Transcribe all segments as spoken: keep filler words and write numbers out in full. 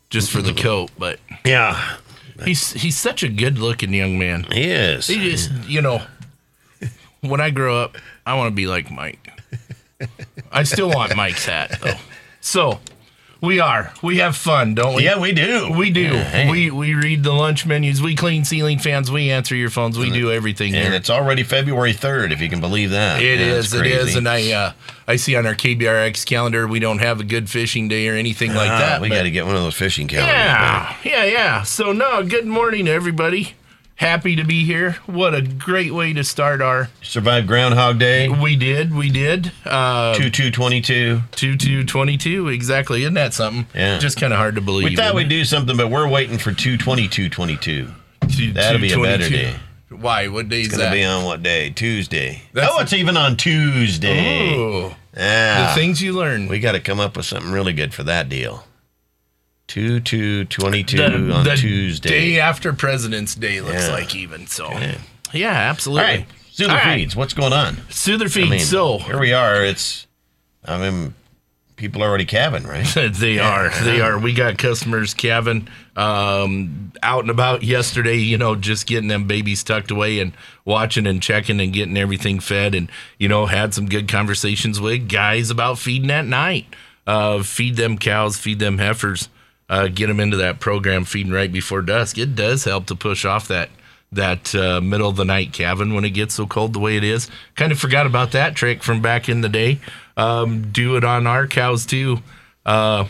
just for the coat. But yeah, he's he's such a good-looking young man. He is. He just, you know, when I grow up, I want to be like Mike. I still want Mike's hat, though. So, we are. We have fun, don't we? Yeah, we do. We do. Yeah, hey. We we read the lunch menus. We clean ceiling fans. We answer your phones. We do everything And here. it's already February third, if you can believe that. It yeah, is. It is. And I uh, I see on our K B R X calendar we don't have a good fishing day or anything like Ah, that. we got to get one of those fishing calendars. Yeah. Yeah, yeah. So, no, good morning, everybody. Happy to be here. What a great way to start our... Survived Groundhog Day. We did. We did. Uh, two two twenty-two. two two twenty-two, exactly. Isn't that something? Yeah. Just kind of hard to believe. We thought isn't we'd it? do something, but we're waiting for two twenty-two twenty-two. Two- That'll be a better 222. day. Why? What day is It's going that? to be on what day? Tuesday. That's oh, it's even on Tuesday. Oh, Yeah. the things you learn. We got to come up with something really good for that deal. two two twenty-two the, on the Tuesday. day after President's Day looks Yeah. like even. So, Okay. yeah, absolutely. All right. Soother All right. Feeds, what's going on? Soother I Feed. mean, so, here we are. It's, I mean, people are already calving, right? they are. They are. We got customers, Kevin, um, out and about yesterday, you know, just getting them babies tucked away and watching and checking and getting everything fed. And, you know, had some good conversations with guys about feeding at night. Uh, feed them cows, feed them heifers, uh, get them into that program feeding right before dusk. It does help to push off that that uh, middle of the night calving when it gets so cold the way it is. Kind of forgot about that trick from back in the day. Um, do it on our cows too, uh,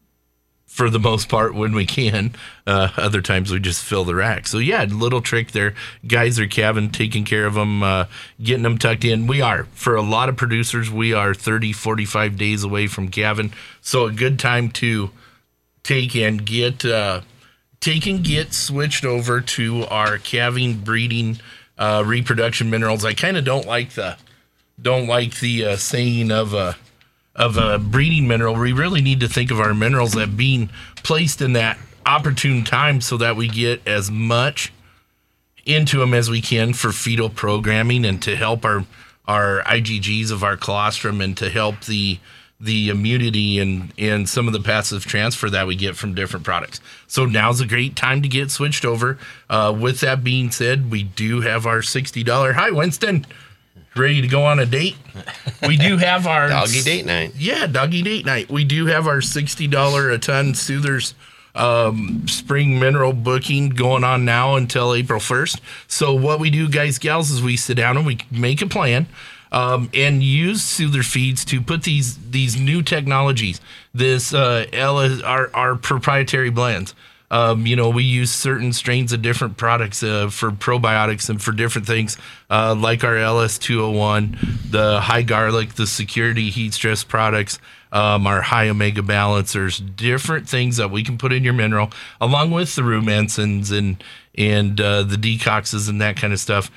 for the most part when we can. Uh, other times we just fill the rack. So yeah, little trick there. Guys are calving, taking care of them, uh, getting them tucked in. We are, for a lot of producers, we are thirty, forty-five days away from calving. So a good time to take and get, uh, take and get switched over to our calving, breeding, uh, reproduction minerals. I kind of don't like the, don't like the uh, saying of a of a breeding mineral. We really need to think of our minerals as being placed in that opportune time so that we get as much into them as we can for fetal programming and to help our our I G Gs of our colostrum and to help the the immunity and and some of the passive transfer that we get from different products. So now's a great time to get switched over. Uh, with that being said, we do have our sixty dollars. Hi, Winston. Ready to go on a date? We do have our Doggy date night. Yeah, doggy date night. We do have our sixty dollars a ton Soothers um, spring mineral booking going on now until April first. So what we do, guys, gals, is we sit down and we make a plan um, and use Soother Feeds to put these these new technologies, this uh, L- our our proprietary blends. Um, you know, we use certain strains of different products uh, for probiotics and for different things, uh, like our L S two oh one, the high garlic, the security heat stress products, um, our high omega balancers, different things that we can put in your mineral, along with the rumensin and and uh, the decoxes and that kind of stuff.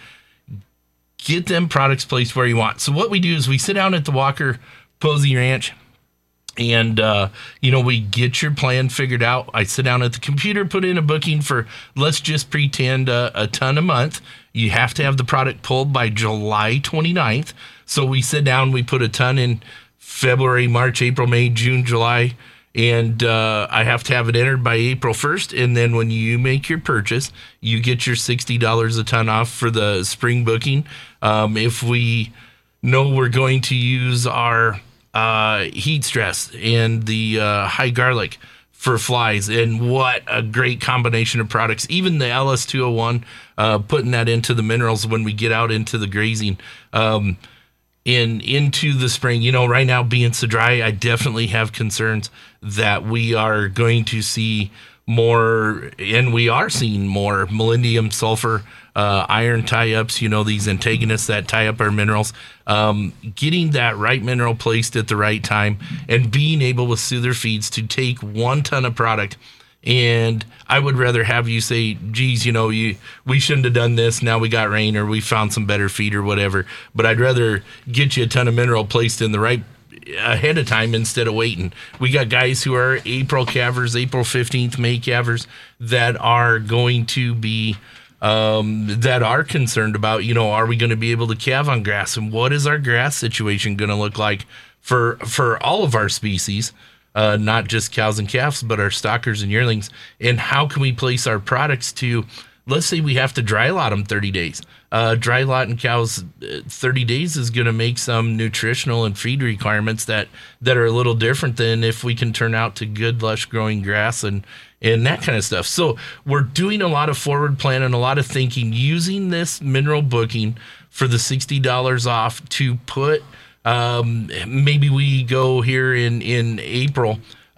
Get them products placed where you want. So what we do is we sit down at the Walker Posey Ranch. And, uh, you know, we get your plan figured out. I sit down at the computer, put in a booking for, let's just pretend uh, a ton a month. You have to have the product pulled by July twenty-ninth. So we sit down, we put a ton in February, March, April, May, June, July. And uh, I have to have it entered by April first. And then when you make your purchase, you get your sixty dollars a ton off for the spring booking. Um, if we know we're going to use our uh, heat stress and the uh, high garlic for flies, and what a great combination of products. Even the L S two oh one, uh, putting that into the minerals when we get out into the grazing. Um, in into the spring, you know, right now being so dry, I definitely have concerns that we are going to see more, and we are seeing more molybdenum, sulfur, uh, iron tie-ups, you know, these antagonists that tie up our minerals. Um, getting that right mineral placed at the right time and being able with Soother Feeds to take one ton of product. And I would rather have you say, geez, you know, you we shouldn't have done this. Now we got rain, or we found some better feed or whatever. But I'd rather get you a ton of mineral placed in the right ahead of time instead of waiting. We got guys who are April calvers, April fifteenth, May calvers that are going to be, um, that are concerned about, you know, are we going to be able to calve on grass? And what is our grass situation going to look like for, for all of our species? uh, not just cows and calves, but our stockers and yearlings. And how can we place our products to, let's say we have to dry lot them thirty days. Uh, dry lot and cows thirty days is going to make some nutritional and feed requirements that, that are a little different than if we can turn out to good, lush growing grass and, and that kind of stuff. So we're doing a lot of forward planning, a lot of thinking, using this mineral booking for the sixty dollars off to put, um, maybe we go here in, in April,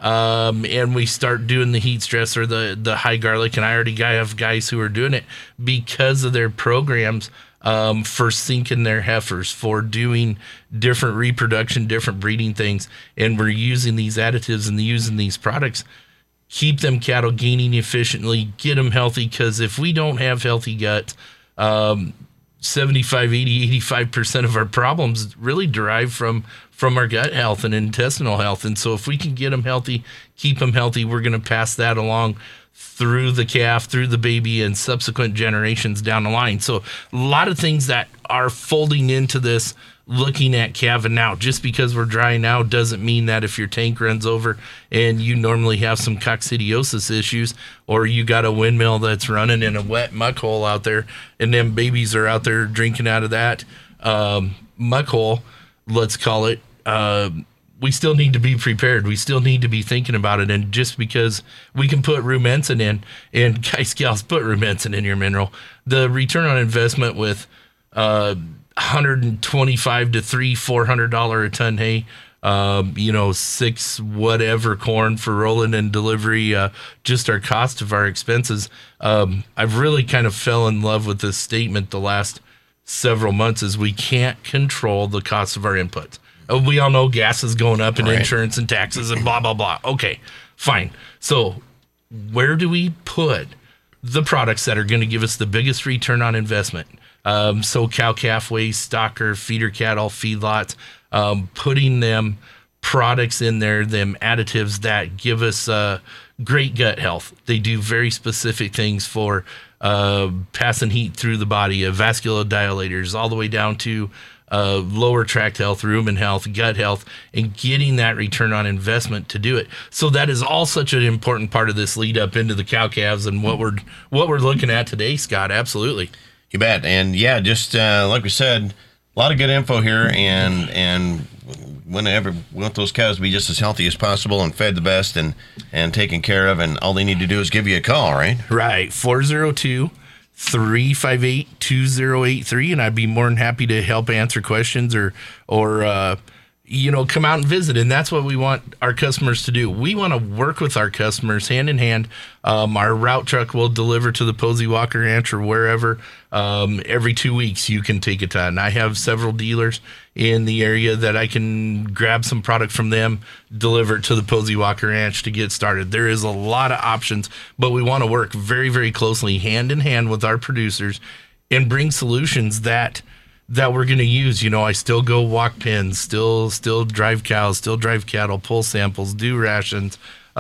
um, and we start doing the heat stress or the, the high garlic. And I already have guys who are doing it because of their programs, um, for sinking their heifers, for doing different reproduction, different breeding things. And we're using these additives and using these products, keep them cattle gaining efficiently, get them healthy. Cause if we don't have healthy guts, um, seventy-five, eighty, eighty-five percent of our problems really derive from, from our gut health and intestinal health. And so if we can get them healthy, keep them healthy, we're going to pass that along through the calf, through the baby, and subsequent generations down the line. So a lot of things that are folding into this, looking at calving now. Just because we're dry now doesn't mean that if your tank runs over and you normally have some coccidiosis issues, or you got a windmill that's running in a wet muck hole out there and them babies are out there drinking out of that um, muck hole, let's call it, uh, we still need to be prepared. We still need to be thinking about it. And just because we can put rumensin in, and guys, gals, put rumensin in your mineral, the return on investment with uh, one hundred twenty-five to three, four hundred dollar a ton hay, um, you know, six whatever corn for rolling and delivery, uh, just our cost of our expenses. Um, I've really kind of fell in love with this statement the last several months is we can't control the cost of our inputs. Uh, we all know gas is going up and right. insurance and taxes and blah, blah, blah. Okay, fine. So where do we put the products that are going to give us the biggest return on investment? Um, so cow, calf waste, stocker, feeder cattle, feedlots, um, putting them products in there, them additives that give us uh, great gut health. They do very specific things for uh, passing heat through the body, uh, vasculodilators, all the way down to uh, lower tract health, rumen health, gut health, and getting that return on investment to do it. So that is all such an important part of this lead up into the cow calves and what we're what we're looking at today, Scott. Absolutely. You bet. And yeah, just uh, like we said, a lot of good info here, and and whenever we want those cows to be just as healthy as possible and fed the best and, and taken care of, and all they need to do is give you a call, right? Right. four oh two, three five eight, two oh eight three, and I'd be more than happy to help answer questions or, or uh, you know, come out and visit. And that's what we want our customers to do. We want to work with our customers hand in hand. Um, our route truck will deliver to the Posey Walker Ranch or wherever. Um, every two weeks you can take a ton. I have several dealers in the area that I can grab some product from them, deliver it to the Posey Walker Ranch to get started. There is a lot of options, but we want to work very, very closely hand in hand with our producers and bring solutions that that we're going to use. You know, I still go walk pins, still still drive cows, still drive cattle, pull samples, do rations,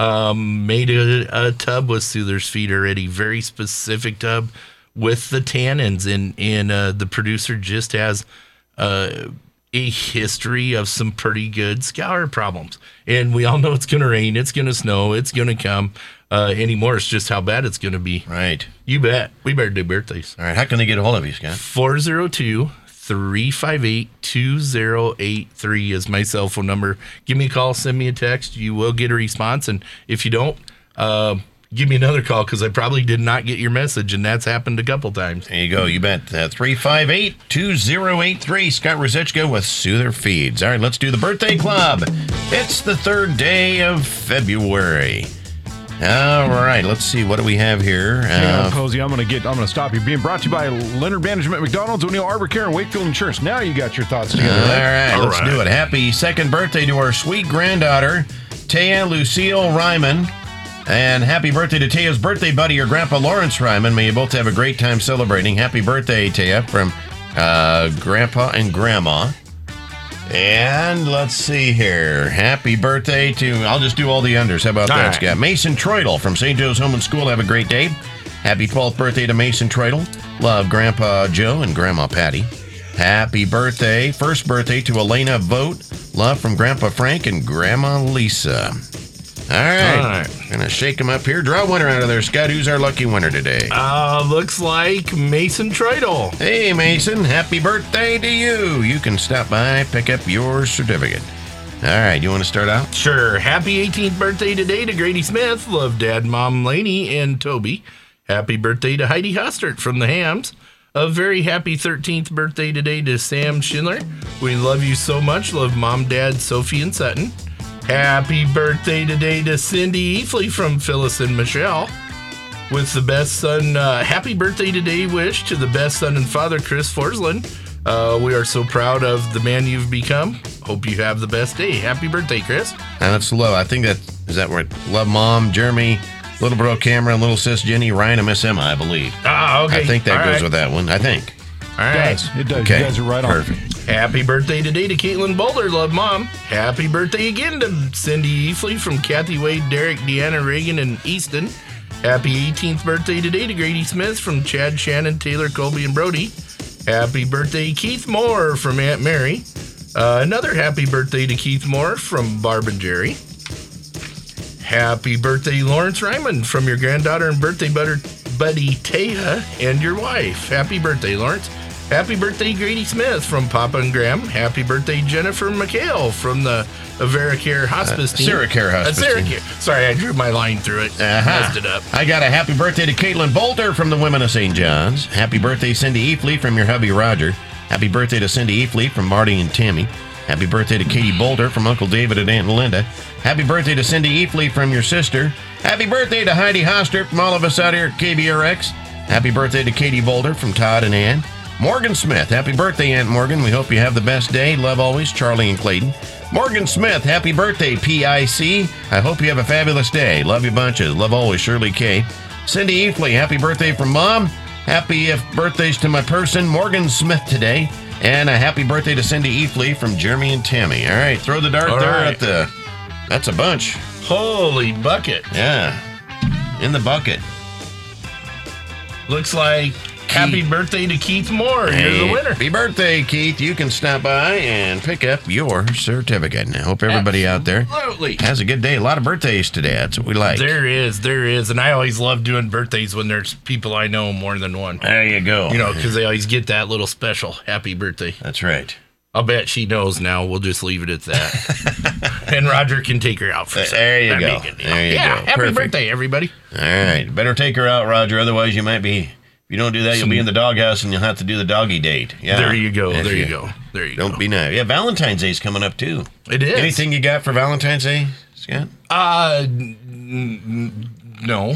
um, made a, a tub with Soother's feed already, very specific tub with the tannins, and, and uh, the producer just has uh, a history of some pretty good scour problems. And we all know it's going to rain, it's going to snow, it's going to come uh, anymore. It's just how bad it's going to be. Right. You bet. We better do birthdays. All right. How can they get a hold of you, Scott? four oh two, three five eight, two oh eight three is my cell phone number. Give me a call, send me a text. You will get a response. And if you don't, uh, give me another call, because I probably did not get your message, and that's happened a couple times. There you go. You bet. Uh, three five eight, two oh eight three. Scott Rosechka with Soother Feeds. All right, let's do the birthday club. It's the third day of February. All right, let's see. What do we have here? Yeah, Uh, Posey, I'm gonna get. I'm gonna stop you. Being brought to you by Leonard Management, McDonald's, O'Neill Arbor Care, and Wakefield Insurance. Now you got your thoughts together. all right? right, All let's right. do it. Happy second birthday to our sweet granddaughter, Taya Lucille Ryman. And happy birthday to Taya's birthday buddy, your grandpa Lawrence Ryman. May you both have a great time celebrating. Happy birthday, Taya, from uh, Grandpa and Grandma. And let's see here. Happy birthday to, I'll just do all the unders. How about All that, right. Scott? Mason Troidel from Saint Joe's Home and School. Have a great day. Happy twelfth birthday to Mason Troidel. Love Grandpa Joe and Grandma Patty. Happy birthday, first birthday to Elena Vogt. Love from Grandpa Frank and Grandma Lisa. All right. All right. Gonna shake them up here. Draw a winner out of there, Scott. Who's our lucky winner today? Uh, looks like Mason Treidel. Hey, Mason. Happy birthday to you. You can stop by, pick up your certificate. All right. You want to start out? Sure. Happy eighteenth birthday today to Grady Smith. Love Dad, Mom, Laney, and Toby. Happy birthday to Heidi Hostert from the Hams. A very happy thirteenth birthday today to Sam Schindler. We love you so much. Love Mom, Dad, Sophie, and Sutton. Happy birthday today to Cindy Eafley from Phyllis and Michelle. With the best son, uh, happy birthday today wish to the best son and father, Chris Forsland. Uh, we are so proud of the man you've become. Hope you have the best day. Happy birthday, Chris. And that's low. I think that, is that where Love Mom, Jeremy, Little Bro Cameron, Little Sis Jenny, Ryan, and Miss Emma, I believe. Ah, okay. I think that All goes right. with that one. I think. All right. It does. It does. Okay. You guys are right on. Perfect. Happy birthday today to Caitlin Boulder, love Mom. Happy birthday again to Cindy Eafley from Kathy Wade, Derek, Deanna, Reagan, and Easton. Happy eighteenth birthday today to Grady Smith from Chad, Shannon, Taylor, Colby, and Brody. Happy birthday, Keith Moore from Aunt Mary. Uh, another happy birthday to Keith Moore from Barb and Jerry. Happy birthday, Lawrence Ryman, from your granddaughter and birthday butter, buddy Taya and your wife. Happy birthday, Lawrence. Happy birthday, Grady Smith from Papa and Graham. Happy birthday, Jennifer McHale from the AveraCare Hospice Uh, team. Seracare Hospice Uh, team. Seracare. Sorry, I drew my line through it. Uh-huh. Messed it up. I got a happy birthday to Caitlin Bolter from the Women of Saint John's. Happy birthday, Cindy Eafley from your hubby Roger. Happy birthday to Cindy Eafley from Marty and Tammy. Happy birthday to Katie Bolter from Uncle David and Aunt Linda. Happy birthday to Cindy Eafley from your sister. Happy birthday to Heidi Hostert from all of us out here at K B R X. Happy birthday to Katie Bolter from Todd and Ann. Morgan Smith, happy birthday, Aunt Morgan. We hope you have the best day. Love always, Charlie and Clayton. Morgan Smith, happy birthday, P I C. I hope you have a fabulous day. Love you bunches. Love always, Shirley K. Cindy Eafley, happy birthday from Mom. Happy if birthdays to my person, Morgan Smith today. And a happy birthday to Cindy Eafley from Jeremy and Tammy. All right, throw the dart All there right. at the... That's a bunch. Holy bucket. Yeah. In the bucket. Looks like happy birthday to Keith Moore. You're the winner. Happy birthday, Keith. You can stop by and pick up your certificate. And I hope everybody out there Absolutely. has a good day. A lot of birthdays today. That's what we like. There is, there is. And I always love doing birthdays when there's people I know more than one. There you go. You know, because they always get that little special happy birthday. That's right. I'll bet she knows now. We'll just leave it at that. And Roger can take her out for There something. you That'd go. be a good deal. There you yeah, go. happy Perfect. birthday, everybody. All right. Better take her out, Roger. Otherwise, you might be... If you don't do that, you'll be in the doghouse and you'll have to do the doggy date. Yeah. There you go. If There you go. There you Don't go. be nice. Yeah, Valentine's Day's coming up, too. It is. Anything you got for Valentine's Day, Scott? Uh, n- n- no.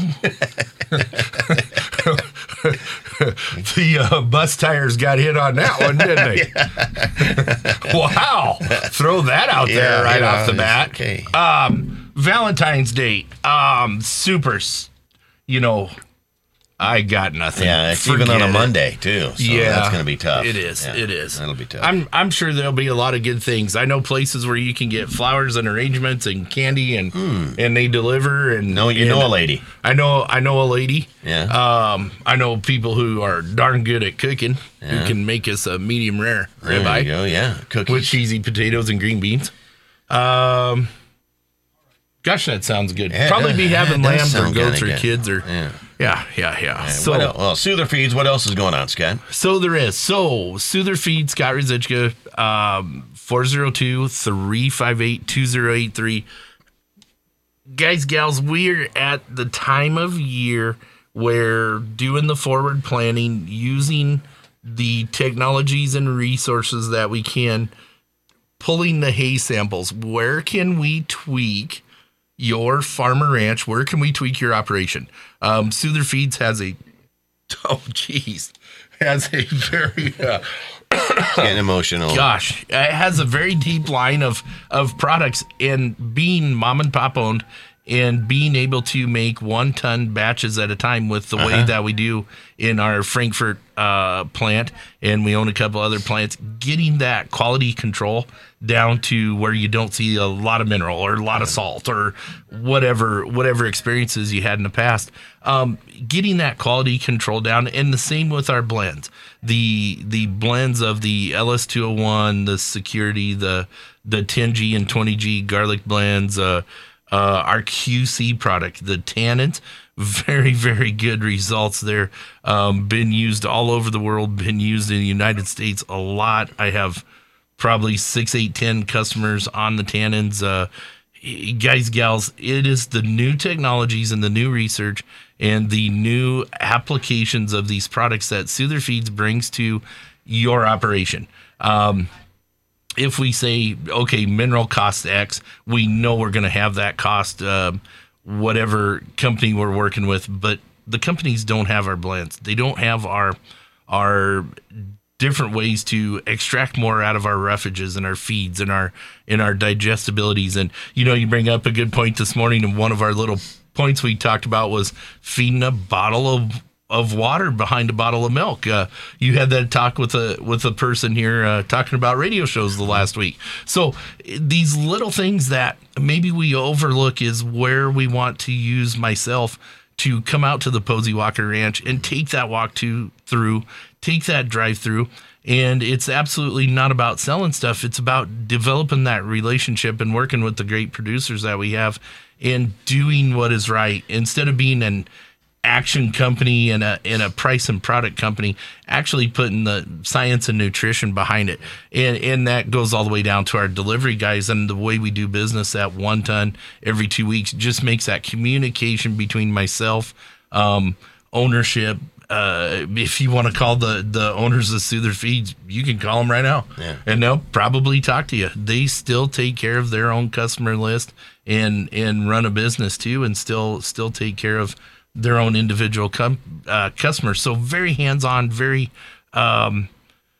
The uh, bus tires got hit on that one, didn't they? Wow. Throw that out there Yeah, right yeah, off the bat. okay. Um, Valentine's Day. Um, super, s- you know, I got nothing. Yeah, it's even on Forget a it. Monday, too. So Yeah, that's going to be tough. It is. Yeah, It is. That'll be tough. I'm I'm sure there'll be a lot of good things. I know places where you can get flowers and arrangements and candy and and they deliver and Hmm. no, you and know a lady. I know I know a lady. Yeah. Um, I know people who are darn good at cooking Yeah. who can make us a medium rare There you ribeye go, yeah. Cookies. with cheesy potatoes and green beans. Um, gosh, that sounds good. Yeah, it Probably does- be yeah, having it does lambs or sound goats kinda or good. kids or Yeah. yeah, yeah, yeah. So what else? Well, Soother Feeds, what else is going on, Scott? So there is. So Soother Feed, Scott Ruzicka, um, four oh two, three five eight, two oh eight three. Guys, gals, we're at the time of year where doing the forward planning, using the technologies and resources that we can, pulling the hay samples. Where can we tweak your farmer ranch? Where can we tweak your operation? Um, Soother Feeds has a Oh, geez. Has a very, uh, Getting emotional. gosh, it has a very deep line of, of products, and being mom and pop owned and being able to make one ton batches at a time with the way Uh-huh. that we do in our Frankfurt uh, plant, and we own a couple other plants, getting that quality control down to where you don't see a lot of mineral or a lot of salt or whatever whatever experiences you had in the past. Um, getting that quality control down, and the same with our blends. The the blends of the L S two oh one, the Security, the the ten G and twenty G garlic blends, uh, Uh, our Q C product, the tannins, very, very good results there. Um, been used all over the world, been used in the United States a lot. I have probably six, eight, ten customers on the tannins. Uh, guys, gals, it is the new technologies and the new research and the new applications of these products that Soother Feeds brings to your operation. Um, if we say, okay, mineral cost X, we know we're going to have that cost, uh, whatever company we're working with, but the companies don't have our blends. They don't have our, our different ways to extract more out of our roughages and our feeds and our, in our digestibilities. And, you know, you bring up a good point this morning, and one of our little points we talked about was feeding a bottle of of water behind a bottle of milk. Uh, you had that talk with a with a person here uh, talking about radio shows the last week. So these little things that maybe we overlook is where we want to use myself to come out to the Posey Walker Ranch and take that walk to through, take that drive through. And it's absolutely not about selling stuff. It's about developing that relationship and working with the great producers that we have and doing what is right instead of being an action company and a and a price and product company, actually putting the science and nutrition behind it. And and that goes all the way down to our delivery guys, and the way we do business at one ton every two weeks just makes that communication between myself, um, ownership. Uh, if you want to call the, the owners of Soother Feeds, you can call them right now, yeah. and they'll probably talk to you. They still take care of their own customer list and and run a business too, and still still take care of their own individual com- uh, customers. So very hands-on, very, um,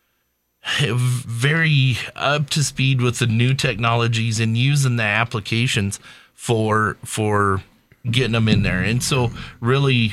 very up to speed with the new technologies and using the applications for, for getting them in there. And so really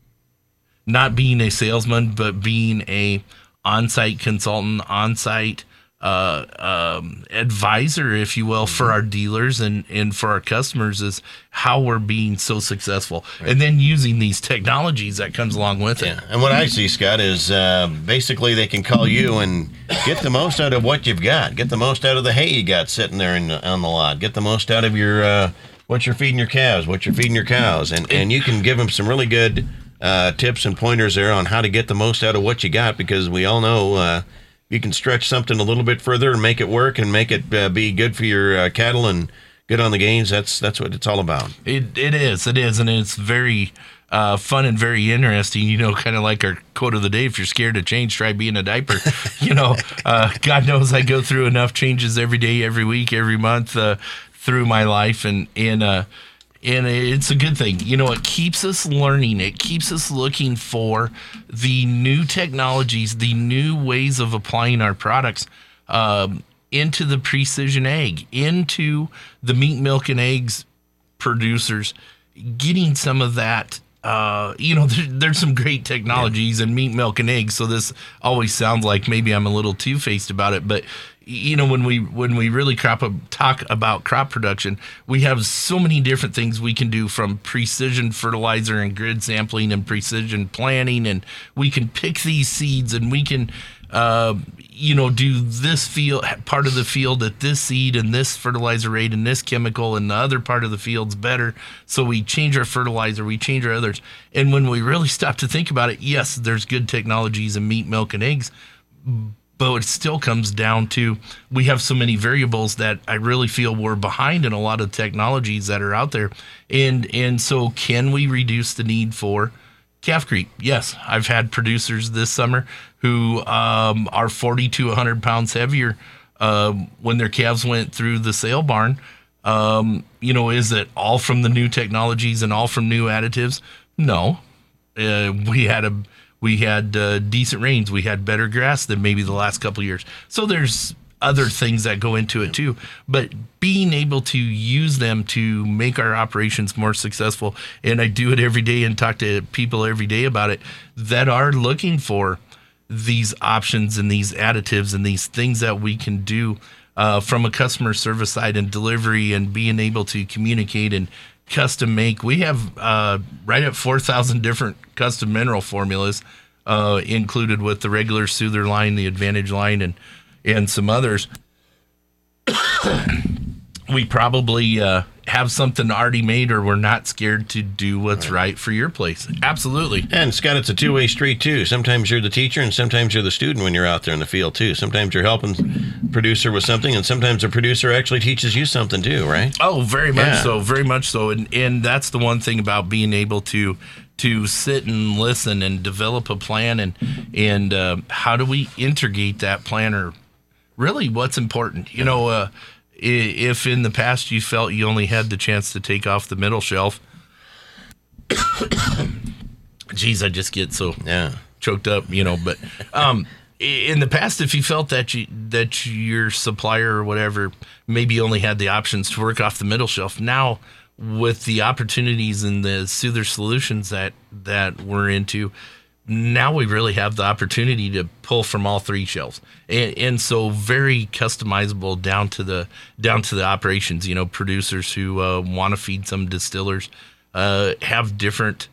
not being a salesman, but being a on-site consultant, on-site uh, um, advisor, if you will, for our dealers and, and for our customers is how we're being so successful. Right. And then using these technologies that comes along with it. Yeah. And what I see, Scott, is uh, basically they can call you and get the most out of what you've got. Get the most out of the hay you got sitting there in, on the lot. Get the most out of your uh, what you're feeding your calves, what you're feeding your cows. And, and you can give them some really good uh, tips and pointers there on how to get the most out of what you got, because we all know uh, you can stretch something a little bit further and make it work and make it uh, be good for your uh, cattle and good on the gains. That's that's what it's all about. It It is. It is. And it's very uh, fun and very interesting. You know, kind of like our quote of the day, if you're scared of change, try being a diaper. you know, uh, God knows I go through enough changes every day, every week, every month uh, through my life. And, and, uh, and it's a good thing. You know, it keeps us learning. It keeps us looking for the new technologies, the new ways of applying our products um, into the precision egg, into the meat, milk, and eggs producers, getting some of that. Uh, you know, there, there's some great technologies in meat, milk, and eggs. So this always sounds like maybe I'm a little two-faced about it, but you know, when we when we really crop up, talk about crop production, we have so many different things we can do, from precision fertilizer and grid sampling and precision planting, and we can pick these seeds and we can, uh, you know, do this field part of the field at this seed and this fertilizer rate and this chemical, and the other part of the field's better. So we change our fertilizer, we change our others, and when we really stop to think about it, yes, there's good technologies in meat, milk, and eggs. But it still comes down to, we have so many variables that I really feel we're behind in a lot of technologies that are out there. And and so can we reduce the need for calf creep? Yes, I've had producers this summer who um, are forty to one hundred pounds heavier uh, when their calves went through the sale barn. Um, you know, is it all from the new technologies and all from new additives? No. Uh, we had a... We had uh, decent rains. We had better grass than maybe the last couple of years. So there's other things that go into it too. But being able to use them to make our operations more successful, and I do it every day and talk to people every day about it that are looking for these options and these additives and these things that we can do uh, from a customer service side and delivery, and being able to communicate and custom make. We have uh, right at four thousand different custom mineral formulas uh, included with the regular Soother line, the Advantage line, and and some others. we probably uh, have something already made, or we're not scared to do what's right, right for your place. Absolutely. And Scott, it's a two-way street too. Sometimes you're the teacher and sometimes you're the student when you're out there in the field too. Sometimes you're helping producer with something and sometimes the producer actually teaches you something too, right? Oh, very much Yeah. so. Very much so. And and that's the one thing about being able to to sit and listen and develop a plan, and and uh, how do we integrate that plan, or really what's important. You know, uh, if in the past you felt you only had the chance to take off the middle shelf, geez, I just get so Yeah. choked up, you know. But um, in the past, if you felt that you that your supplier or whatever maybe only had the options to work off the middle shelf, now with the opportunities and the Soother solutions that that we're into, now we really have the opportunity to pull from all three shelves, and, and so very customizable down to the down to the operations. You know, producers who uh, want to feed some distillers uh, have different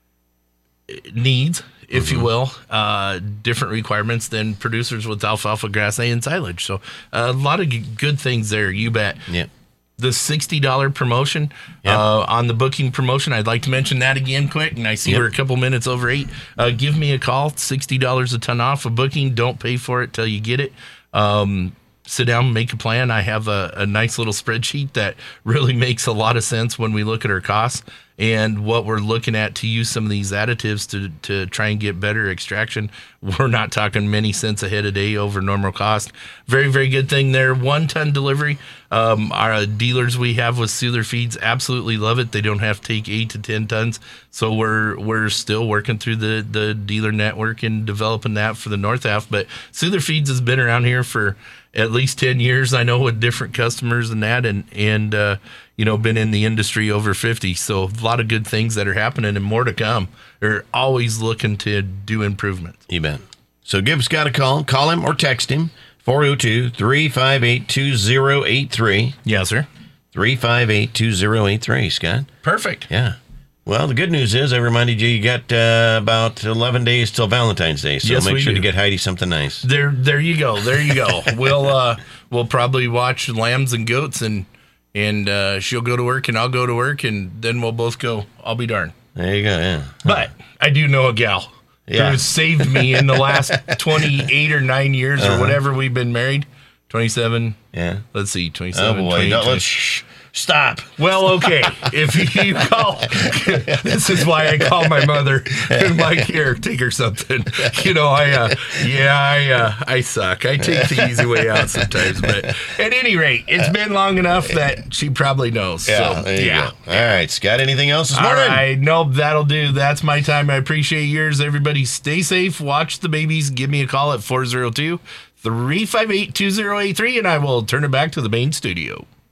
needs, if Mm-hmm. you will, uh, different requirements than producers with alfalfa, grass hay, and silage. So uh, a lot of g- good things there. You bet. Yeah. The sixty dollars promotion Yep. uh, on the booking promotion, I'd like to mention that again quick, and I see Yep. we're a couple minutes over eight. Uh, give me a call, sixty dollars a ton off a booking. Don't pay for it till you get it. Um, sit down, make a plan. I have a, a nice little spreadsheet that really makes a lot of sense when we look at our costs and what we're looking at to use some of these additives to to try and get better extraction. We're not talking many cents a head a day over normal cost. Very, very good thing there. One ton delivery. Um, our dealers we have with Soother Feeds absolutely love it. They don't have to take eight to ten tons. So we're we're still working through the, the dealer network and developing that for the North half. But Soother Feeds has been around here for at least ten years. I know, with different customers and that, and, and, uh, you know, been in the industry over fifty. So a lot of good things that are happening and more to come. They're always looking to do improvements. You bet. So give Scott a call. Call him or text him. four oh two, three five eight, two oh eight three. Yes, sir. three five eight, two oh eight three, Scott. Perfect. Yeah. Well, the good news is I reminded you you got uh, about eleven days till Valentine's Day. So Yes, make we sure do. to get Heidi something nice. There, there you go. There you go. we'll uh, we'll probably watch lambs and goats, and and uh, she'll go to work and I'll go to work, and then we'll both go. I'll be darned. There you go, yeah. But I do know a gal Yeah. who has saved me in the last twenty-eight or nine years Uh-huh. or whatever we've been married. twenty-seven. Yeah. Let's see, Oh, twenty-seven. boy. twenty, No, twenty. let's shh, stop. Well, okay. If you call, this is why I call my mother and like, here, take her something. You know, I, uh, yeah, I, uh, I suck. I take the easy way out sometimes. But at any rate, it's been long enough that she probably knows. Yeah, so, there you yeah. go. All right, Scott, anything else this All morning? right. Nope, that'll do. That's my time. I appreciate yours. Everybody stay safe. Watch the babies. Give me a call at four oh two, three five eight, two oh eight three, and I will turn it back to the main studio.